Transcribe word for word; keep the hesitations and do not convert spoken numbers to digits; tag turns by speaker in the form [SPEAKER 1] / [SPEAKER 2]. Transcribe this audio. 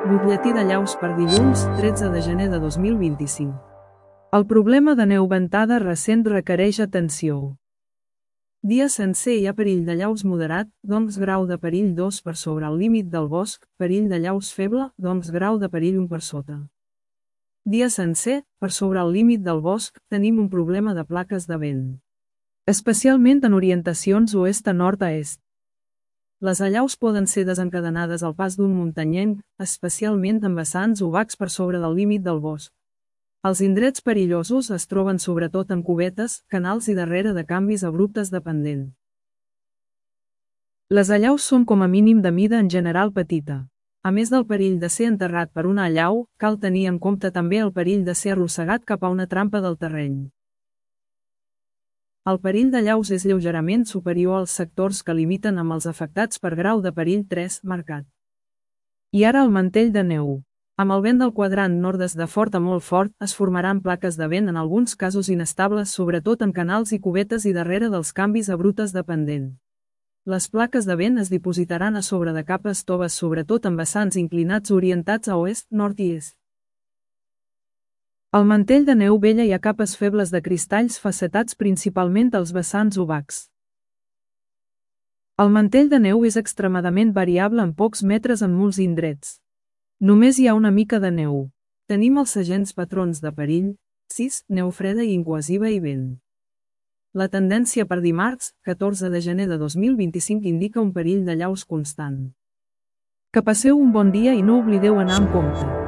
[SPEAKER 1] Butlletí de llaus per dilluns, tretze de gener de dos mil vint-i-cinc. El problema de neu ventada recent requereix atenció. Dia sencer hi ha perill de llaus moderat, doncs grau de perill dos per sobre el límit del bosc, perill de llaus feble, doncs grau de perill un per sota. Dia sencer, per sobre el límit del bosc, tenim un problema de plaques de vent. Especialment en orientacions oest a nord a est. Les allaus poden ser desencadenades al pas d'un muntanyenc, especialment en vessants obacs per sobre del límit del bosc. Els indrets perillosos es troben sobretot en cubetes, canals i darrere de canvis abruptes de pendent. Les allaus són com a mínim de mida en general petita. A més del perill de ser enterrat per una allau, cal tenir en compte també el perill de ser arrossegat cap a una trampa del terreny. El perill de llaus és lleugerament superior als sectors que limiten amb els afectats per grau de perill tres marcat. I ara el mantell de neu. Amb el vent del quadrant nord-est de fort a molt fort, es formaran plaques de vent en alguns casos inestables sobretot en canals i cubetes i darrere dels canvis abruptes de pendent. Les plaques de vent es dipositaran a sobre de capes toves sobretot en vessants inclinats orientats a oest, nord i est. Al mantell de neu vella hi ha capes febles de cristalls facetats principalment als vessants obacs. El mantell de neu és extremadament variable en pocs metres en molts indrets. Només hi ha una mica de neu. Tenim els segents patrons de perill, sis, neu freda i incohesiva i vent. La tendència per dimarts, catorze de gener de dos mil vint-i-cinc indica un perill de llaus constant. Que passeu un bon dia i no oblideu anar amb compte.